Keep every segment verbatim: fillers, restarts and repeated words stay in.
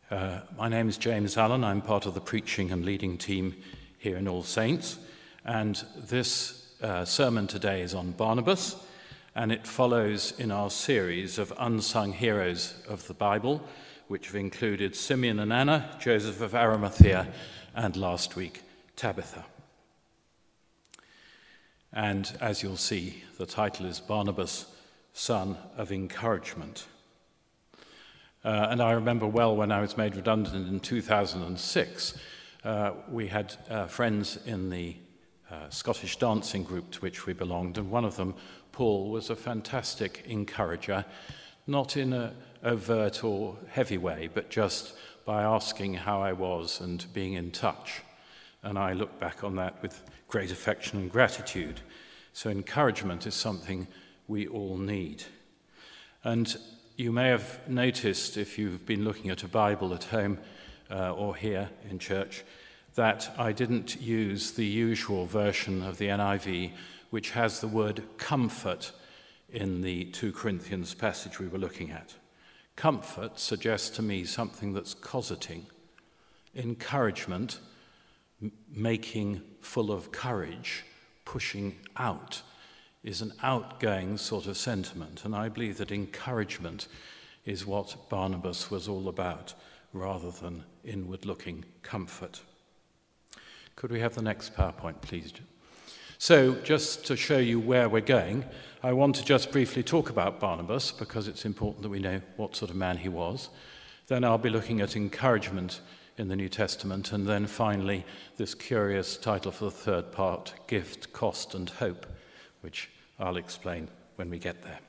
Uh, my name is James Allen. I'm part of the preaching and leading team here in All Saints. And this uh, sermon today is on Barnabas, and it follows in our series of unsung heroes of the Bible, which have included Simeon and Anna, Joseph of Arimathea, and last week, Tabitha. And as you'll see, the title is Barnabas, Son of Encouragement. Uh, and I remember well when I was made redundant in two thousand six, uh, we had uh, friends in the uh, Scottish dancing group to which we belonged, and one of them, Paul, was a fantastic encourager, not in an overt or heavy way, but just by asking how I was and being in touch. And I look back on that with great affection and gratitude. So encouragement is something we all need. And you may have noticed, if you've been looking at a Bible at home uh, or here in church, that I didn't use the usual version of the N I V, which has the word comfort in the Second Corinthians passage we were looking at. Comfort suggests to me something that's cosseting. Encouragement, m- making full of courage, pushing out, is an outgoing sort of sentiment, and I believe that encouragement is what Barnabas was all about, rather than inward-looking comfort. Could we have the next PowerPoint, please? So, just to show you where we're going, I want to just briefly talk about Barnabas, because it's important that we know what sort of man he was. Then I'll be looking at encouragement in the New Testament, and then finally this curious title for the third part, Gift, Cost and Hope, which I'll explain when we get there.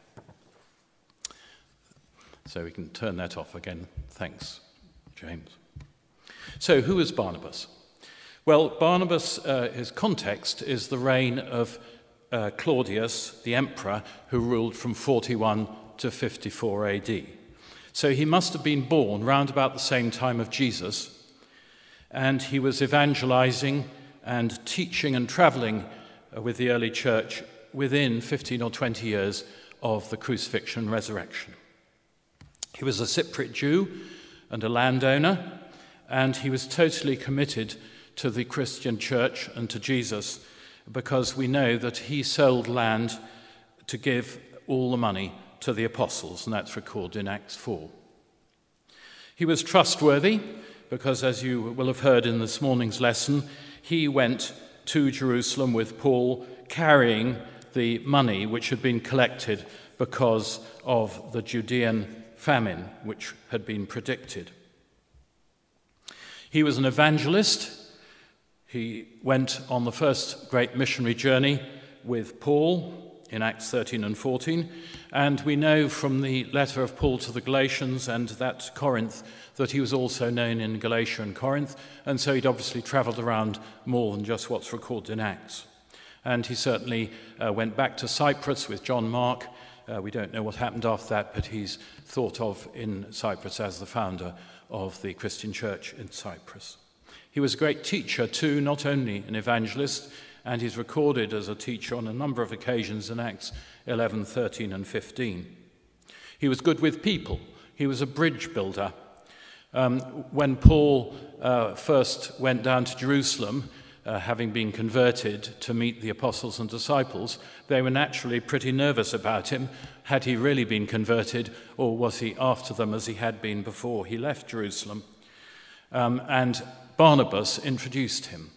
So we can turn that off again. Thanks, James. So who is Barnabas? Well, Barnabas, uh, his context is the reign of uh, Claudius, the emperor, who ruled from forty-one to fifty-four A D. So he must have been born round about the same time of Jesus, and he was evangelizing and teaching and traveling with the early church within fifteen or twenty years of the crucifixion and resurrection. He was a Cypriot Jew and a landowner, and he was totally committed to the Christian church and to Jesus, because we know that he sold land to give all the money to the apostles, and that's recorded in Acts four. He was trustworthy because, as you will have heard in this morning's lesson, he went to Jerusalem with Paul carrying the money which had been collected because of the Judean famine which had been predicted. He was an evangelist. He went on the first great missionary journey with Paul in Acts thirteen and fourteen, and we know from the letter of Paul to the Galatians and that to Corinth that he was also known in Galatia and Corinth, and so he'd obviously travelled around more than just what's recorded in Acts. And he certainly uh, went back to Cyprus with John Mark. Uh, we don't know what happened after that, but he's thought of in Cyprus as the founder of the Christian church in Cyprus. He was a great teacher too, not only an evangelist, and he's recorded as a teacher on a number of occasions in Acts eleven, thirteen and fifteen. He was good with people. He was a bridge builder. Um, when Paul uh, first went down to Jerusalem, uh, having been converted to meet the apostles and disciples, they were naturally pretty nervous about him. Had he really been converted, or was he after them as he had been before he left Jerusalem? Um, and Barnabas introduced him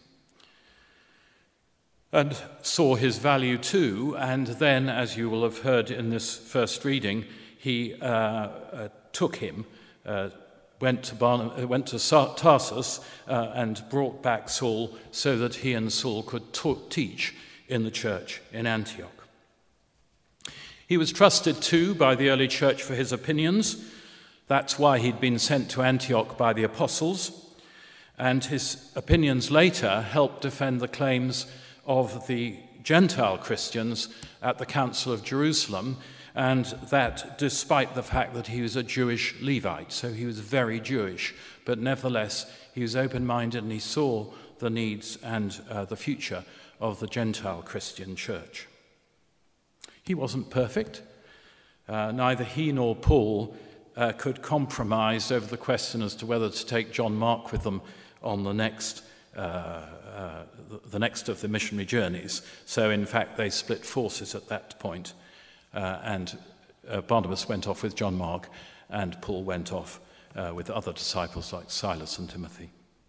and saw his value too, and then, as you will have heard in this first reading, he uh, uh, took him, uh, went to, Barnab- went to Tarsus uh, and brought back Saul so that he and Saul could ta- teach in the church in Antioch. He was trusted too by the early church for his opinions. That's why he'd been sent to Antioch by the apostles. And his opinions later helped defend the claims of the Gentile Christians at the Council of Jerusalem, and that despite the fact that he was a Jewish Levite. So he was very Jewish, but nevertheless he was open-minded and he saw the needs and uh, the future of the Gentile Christian church. He wasn't perfect. Uh, neither he nor Paul uh, could compromise over the question as to whether to take John Mark with them on the next, uh, uh, the next of the missionary journeys. So in fact they split forces at that point, uh, and uh, Barnabas went off with John Mark, and Paul went off uh, with other disciples like Silas and Timothy.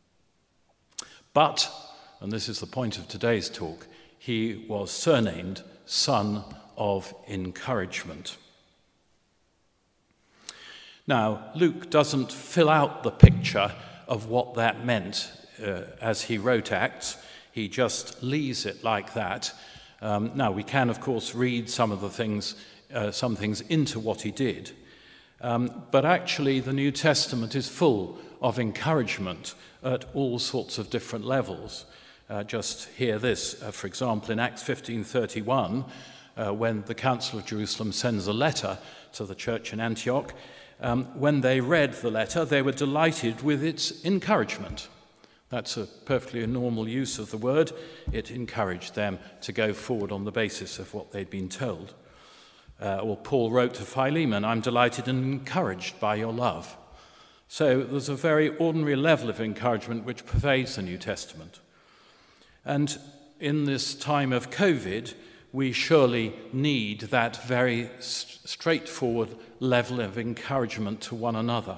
But, and this is the point of today's talk, he was surnamed Son of Encouragement. Now, Luke doesn't fill out the picture of what that meant uh, as he wrote Acts. He just leaves it like that. Um, now, we can, of course, read some of the things, uh, some things into what he did. Um, but actually, the New Testament is full of encouragement at all sorts of different levels. Uh, just hear this, uh, for example, in Acts fifteen thirty-one, uh, when the Council of Jerusalem sends a letter to the church in Antioch, um, when they read the letter, they were delighted with its encouragement. That's a perfectly normal use of the word. It encouraged them to go forward on the basis of what they'd been told. Uh, or Paul wrote to Philemon, "I'm delighted and encouraged by your love." So there's a very ordinary level of encouragement which pervades the New Testament. And in this time of COVID, we surely need that very st- straightforward level of encouragement to one another.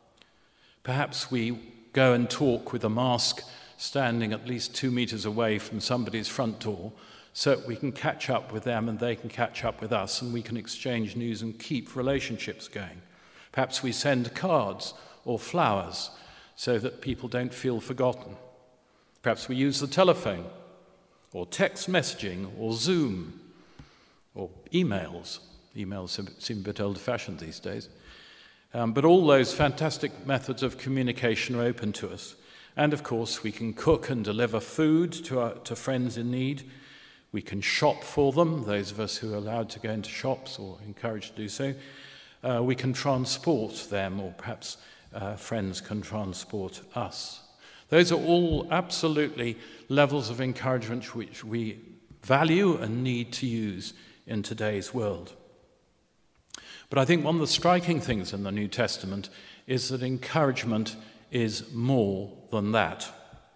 Perhaps we go and talk with a mask standing at least two meters away from somebody's front door, so that we can catch up with them and they can catch up with us, and we can exchange news and keep relationships going. Perhaps we send cards or flowers so that people don't feel forgotten. Perhaps we use the telephone or text messaging or Zoom or emails. Emails seem a bit old-fashioned these days. Um, but all those fantastic methods of communication are open to us. And of course, we can cook and deliver food to, our, to friends in need. We can shop for them, those of us who are allowed to go into shops or encouraged to do so. Uh, we can transport them, or perhaps uh, friends can transport us. Those are all absolutely levels of encouragement which we value and need to use in today's world. But I think one of the striking things in the New Testament is that encouragement is more than that.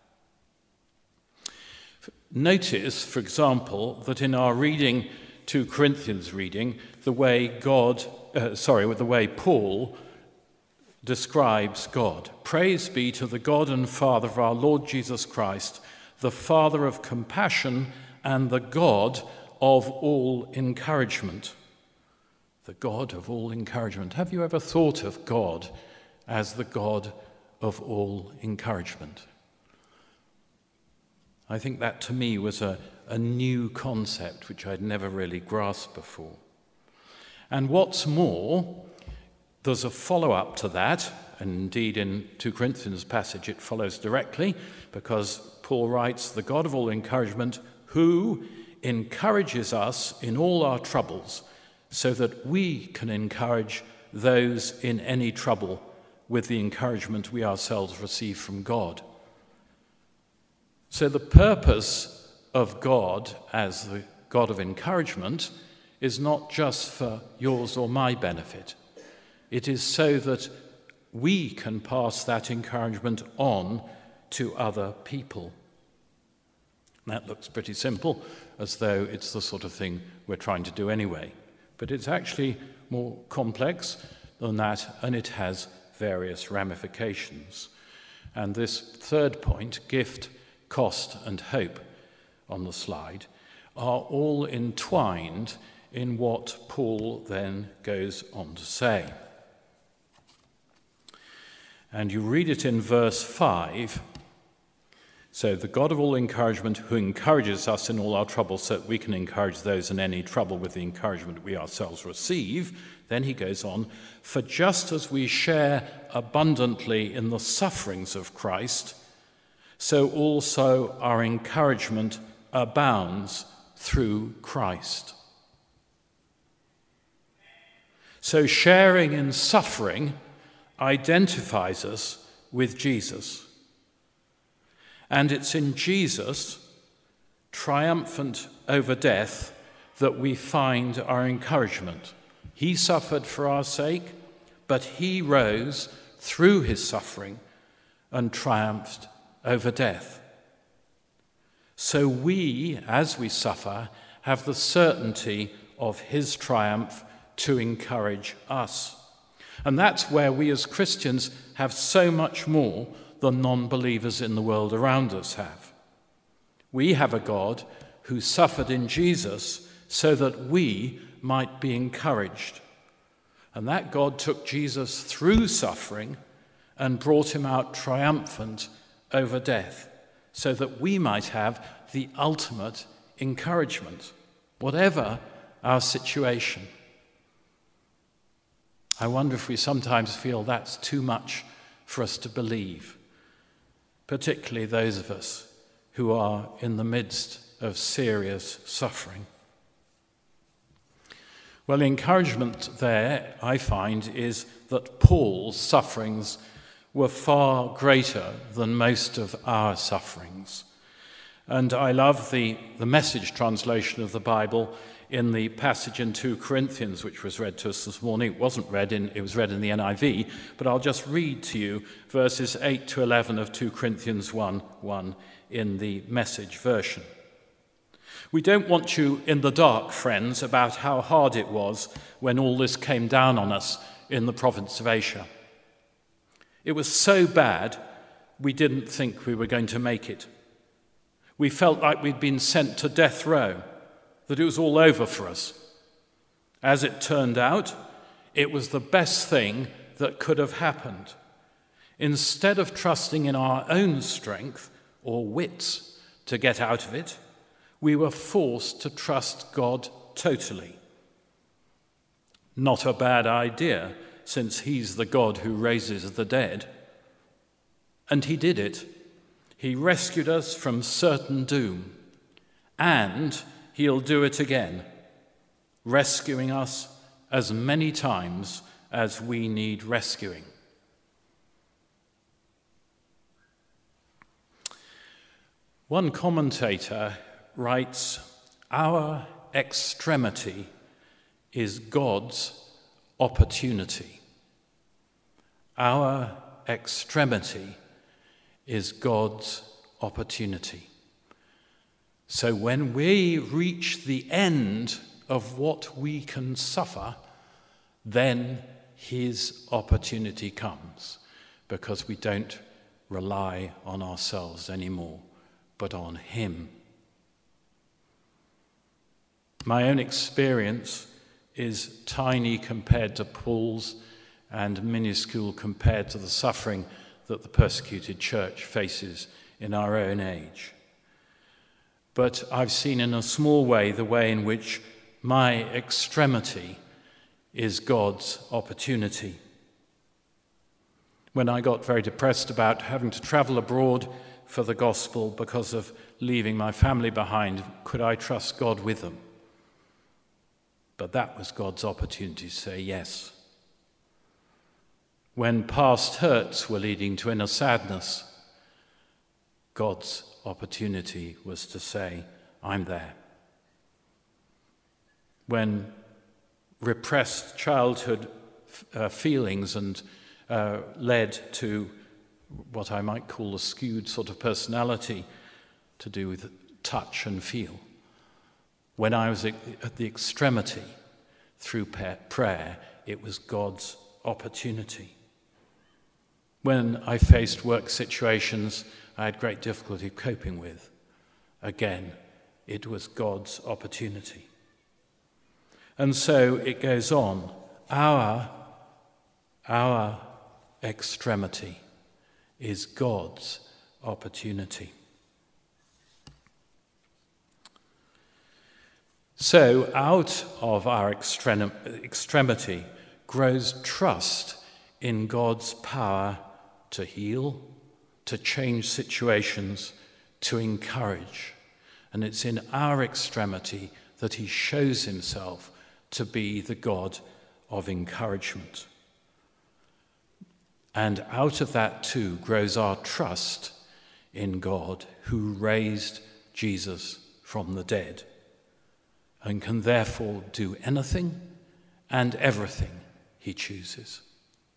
Notice, for example, that in our reading, two Corinthians reading, the way God, uh, sorry, with the way Paul describes God. Praise be to the God and Father of our Lord Jesus Christ, the Father of compassion and the God of all encouragement. The God of all encouragement. Have you ever thought of God as the God of all encouragement? I think that to me was a, a new concept which I'd never really grasped before. And what's more, there's a follow-up to that, and indeed in two Corinthians passage it follows directly, because Paul writes, the God of all encouragement, who encourages us in all our troubles, so that we can encourage those in any trouble with the encouragement we ourselves receive from God. So the purpose of God as the God of encouragement is not just for yours or my benefit. It is so that we can pass that encouragement on to other people. That looks pretty simple, as though it's the sort of thing we're trying to do anyway. But it's actually more complex than that, and it has various ramifications. And this third point, gift, cost, and hope, on the slide, are all entwined in what Paul then goes on to say. And you read it in verse five. So the God of all encouragement, who encourages us in all our troubles so that we can encourage those in any trouble with the encouragement we ourselves receive. Then he goes on, for just as we share abundantly in the sufferings of Christ, so also our encouragement abounds through Christ. So sharing in suffering identifies us with Jesus. And it's in Jesus, triumphant over death, that we find our encouragement. He suffered for our sake, but he rose through his suffering and triumphed over death. So we, as we suffer, have the certainty of his triumph to encourage us. And that's where we as Christians have so much more than non-believers in the world around us have. We have a God who suffered in Jesus so that we might be encouraged. And that God took Jesus through suffering and brought him out triumphant over death, so that we might have the ultimate encouragement, whatever our situation. I wonder if we sometimes feel that's too much for us to believe, particularly those of us who are in the midst of serious suffering. Well, encouragement there, I find, is that Paul's sufferings were far greater than most of our sufferings. And I love the, the Message translation of the Bible in the passage in Second Corinthians, which was read to us this morning. It wasn't read in, it was read in the N I V, but I'll just read to you verses eight to eleven of Second Corinthians one one in the Message version. We don't want you in the dark, friends, about how hard it was when all this came down on us in the province of Asia. It was so bad, we didn't think we were going to make it. We felt like we'd been sent to death row, that it was all over for us. As it turned out, it was the best thing that could have happened. Instead of trusting in our own strength or wits to get out of it, we were forced to trust God totally. Not a bad idea, since he's the God who raises the dead. And he did it. He rescued us from certain doom. And he'll do it again, rescuing us as many times as we need rescuing. One commentator writes, "Our extremity is God's opportunity." Our extremity is God's opportunity. So when we reach the end of what we can suffer, then his opportunity comes, because we don't rely on ourselves anymore, but on him. My own experience is tiny compared to Paul's and minuscule compared to the suffering that the persecuted church faces in our own age. But I've seen in a small way the way in which my extremity is God's opportunity. When I got very depressed about having to travel abroad for the gospel because of leaving my family behind, could I trust God with them? But that was God's opportunity to say yes. When past hurts were leading to inner sadness, God's opportunity was to say, I'm there. When repressed childhood uh, feelings and uh, led to what I might call a skewed sort of personality to do with touch and feel, when I was at the extremity through prayer, it was God's opportunity. When I faced work situations I had great difficulty coping with, again, it was God's opportunity. And so it goes on. Our, our extremity is God's opportunity. So out of our extrem- extremity grows trust in God's power to heal, to change situations, to encourage. And it's in our extremity that he shows himself to be the God of encouragement. And out of that too grows our trust in God, who raised Jesus from the dead and can therefore do anything and everything he chooses.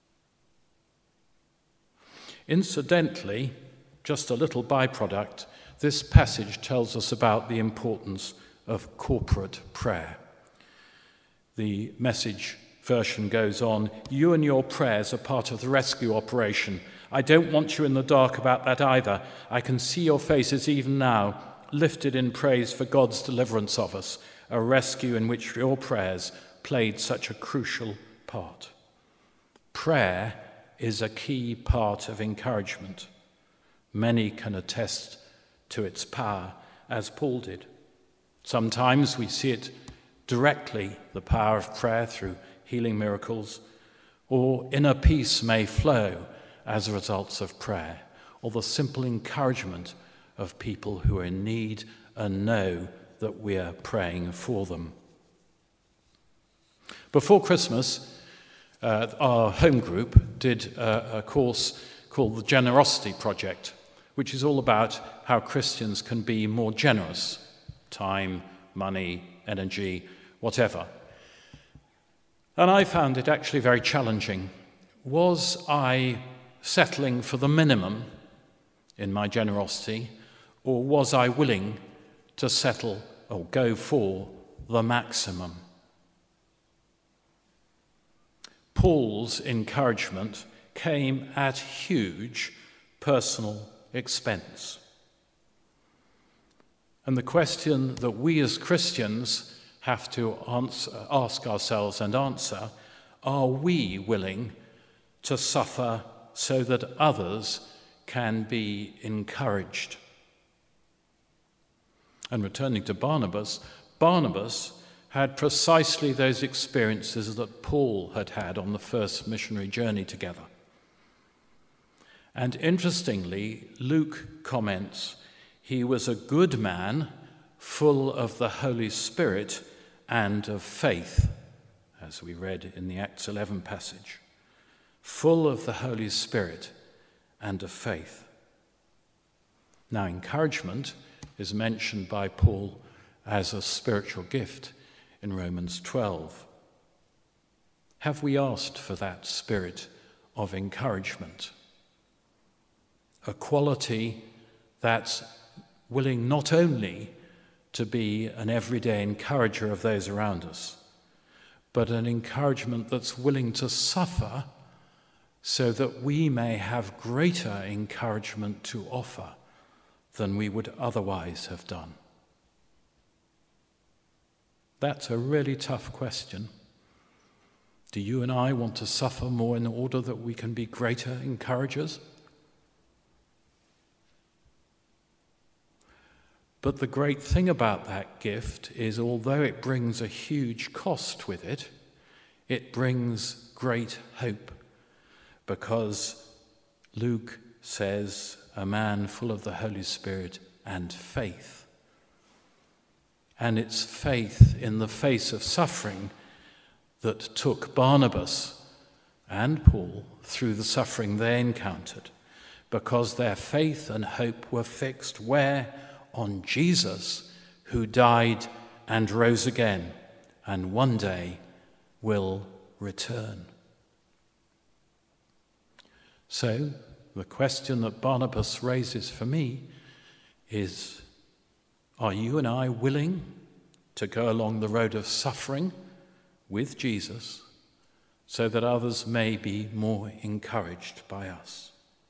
Incidentally, just a little byproduct, this passage tells us about the importance of corporate prayer. The Message version goes on, "You and your prayers are part of the rescue operation. I don't want you in the dark about that either. I can see your faces even now, lifted in praise for God's deliverance of us, a rescue in which your prayers played such a crucial part." Prayer is a key part of encouragement. Many can attest to its power, as Paul did. Sometimes we see it directly, the power of prayer through healing miracles, or inner peace may flow as a result of prayer, or the simple encouragement of people who are in need and know that we are praying for them. Before Christmas, uh, our home group did a, a course called the Generosity Project, which is all about how Christians can be more generous, time, money, energy, whatever. And I found it actually very challenging. Was I settling for the minimum in my generosity, or was I willing to settle or go for the maximum? Paul's encouragement came at huge personal expense. And the question that we as Christians have to answer, ask ourselves and answer, are we willing to suffer so that others can be encouraged? And returning to Barnabas, Barnabas had precisely those experiences that Paul had had on the first missionary journey together. And interestingly, Luke comments, he was a good man, full of the Holy Spirit and of faith, as we read in the Acts eleven passage. Full of the Holy Spirit and of faith. Now, encouragement is mentioned by Paul as a spiritual gift in Romans twelve. Have we asked for that spirit of encouragement? A quality that's willing not only to be an everyday encourager of those around us, but an encouragement that's willing to suffer so that we may have greater encouragement to offer than we would otherwise have done. That's a really tough question. Do you and I want to suffer more in order that we can be greater encouragers? But the great thing about that gift is, although it brings a huge cost with it, it brings great hope, because Luke says, a man full of the Holy Spirit and faith. And it's faith in the face of suffering that took Barnabas and Paul through the suffering they encountered, because their faith and hope were fixed where? On Jesus, who died and rose again, and one day will return. So, the question that Barnabas raises for me is, are you and I willing to go along the road of suffering with Jesus so that others may be more encouraged by us?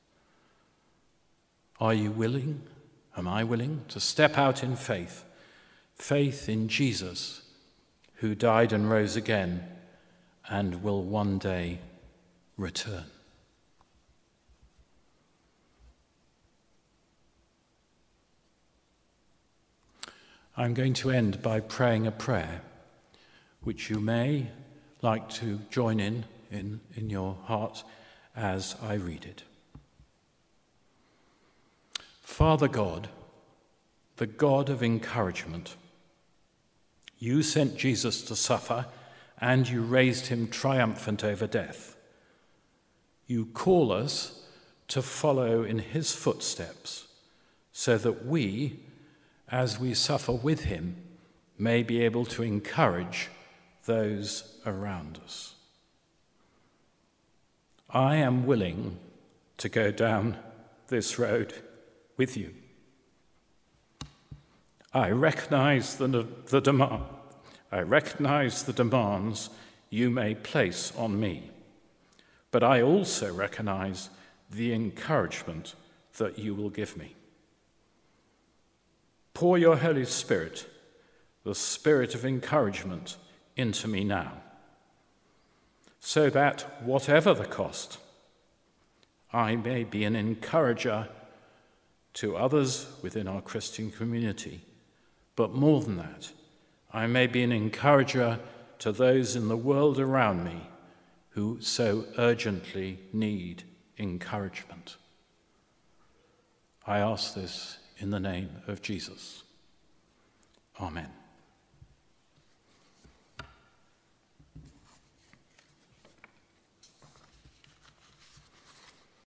Are you willing? Am I willing to step out in faith, faith in Jesus, who died and rose again and will one day return? I'm going to end by praying a prayer, which you may like to join in, in, in your heart as I read it. Father God, the God of encouragement, you sent Jesus to suffer, and you raised him triumphant over death. You call us to follow in his footsteps, so that we, as we suffer with him, may be able to encourage those around us. I am willing to go down this road with you. I recognize the, the demand. I recognize the demands you may place on me, but I also recognize the encouragement that you will give me. Pour your Holy Spirit, the spirit of encouragement, into me now, so that whatever the cost, I may be an encourager to others within our Christian community, but more than that, I may be an encourager to those in the world around me who so urgently need encouragement. I ask this in the name of Jesus. Amen.